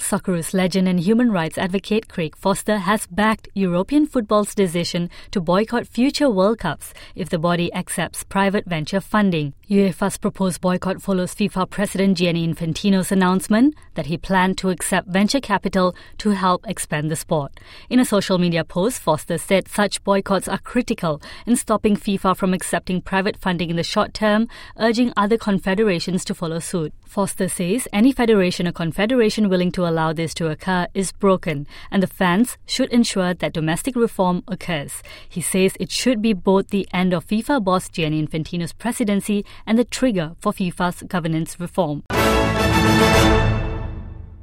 Socceroos legend and human rights advocate Craig Foster has backed European football's decision to boycott future World Cups if the body accepts private venture funding. UEFA's proposed boycott follows FIFA President Gianni Infantino's announcement that he planned to accept venture capital to help expand the sport. In a social media post, Foster said such boycotts are critical in stopping FIFA from accepting private funding in the short term, urging other confederations to follow suit. Foster says any federation or confederation willing to allow this to occur is broken, and the fans should ensure that domestic reform occurs. He says it should be both the end of FIFA boss Gianni Infantino's presidency and the trigger for FIFA's governance reform.